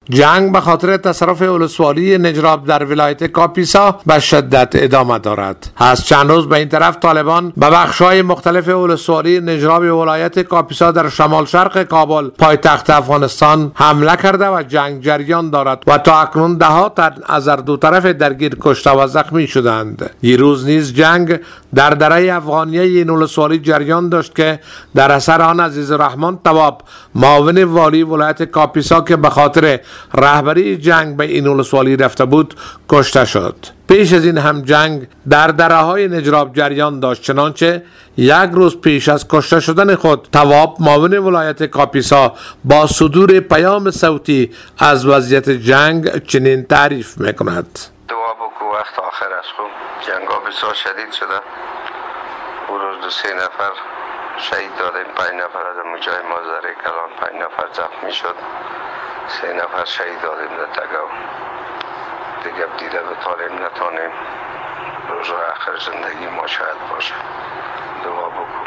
جنگ به خاطر تصرف ولسوالی نجراب در ولایت کاپیسا به شدت ادامه دارد. از چند روز به این طرف طالبان به بخش‌های مختلف ولسوالی نجراب ولایت کاپیسا در شمال شرق کابل پایتخت افغانستان حمله کرده و جنگ جریان دارد و تا اکنون ده‌ها تن از هر دو طرف درگیر کشته و زخمی شدند. دیروز نیز جنگ در دره افغانیه این ولسوالی جریان داشت که در اثر آن عزیزالرحمن طواب معاون والی ولایت کاپیسا که به خاطر رهبری جنگ به این ولسوالی رفته بود کشته شد. پیش از این هم جنگ در دره‌های نجراب جریان داشت، چنانچه یک روز پیش از کشته شدن خود طواب معاون ولایت کاپیسا با صدور پیام صوتی از وضعیت جنگ چنین تعریف میکند: دعا بکو وقت آخر است. خوب جنگا بسیار شدید شده. او روز 3 نفر شهید دادیم، 5 نفر از مجای مازره کلان، 5 نفر زخمی شد، 3 نفر شهید دادیم در تگاو. دیگه دیده بتاریم نتانیم. روز آخر زندگی ما شاید باشه. دعا بکن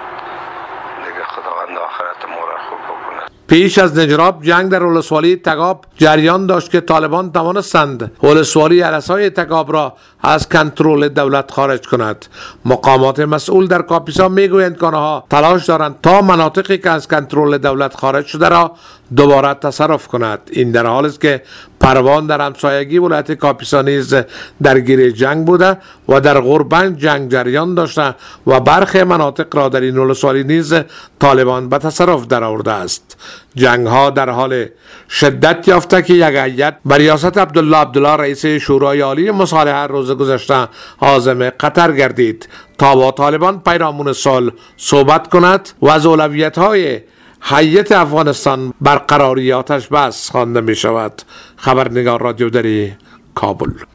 دیگه خداوند آخرت ما را خوب بکنه. پیش از نجراب جنگ در ولسوالی تگاب جریان داشت که طالبان توانستند ولسوالی عرسای تگاب را از کنترل دولت خارج کند. مقامات مسئول در کاپیسا میگویند که آنها تلاش دارند تا مناطقی که از کنترل دولت خارج شده را دوباره تصرف کند. این در حالی است که پروان در همسایگی ولایت کاپیسا نیز درگیر جنگ بوده و در غربند جنگ جریان داشته و برخی مناطق را در این ولسوالی نیز طالبان به تصرف درآورده است. جنگ ها در حال شدت یافته که یک هیئت به ریاست عبدالله رئیس شورای عالی مصالحه روز گذشته عازم قطر گردید تا با طالبان پیرامون صلح صحبت کند و از اولویت های هیئت افغانستان برقراری آتش بس خوانده می شود. خبرنگار رادیو دری، کابل.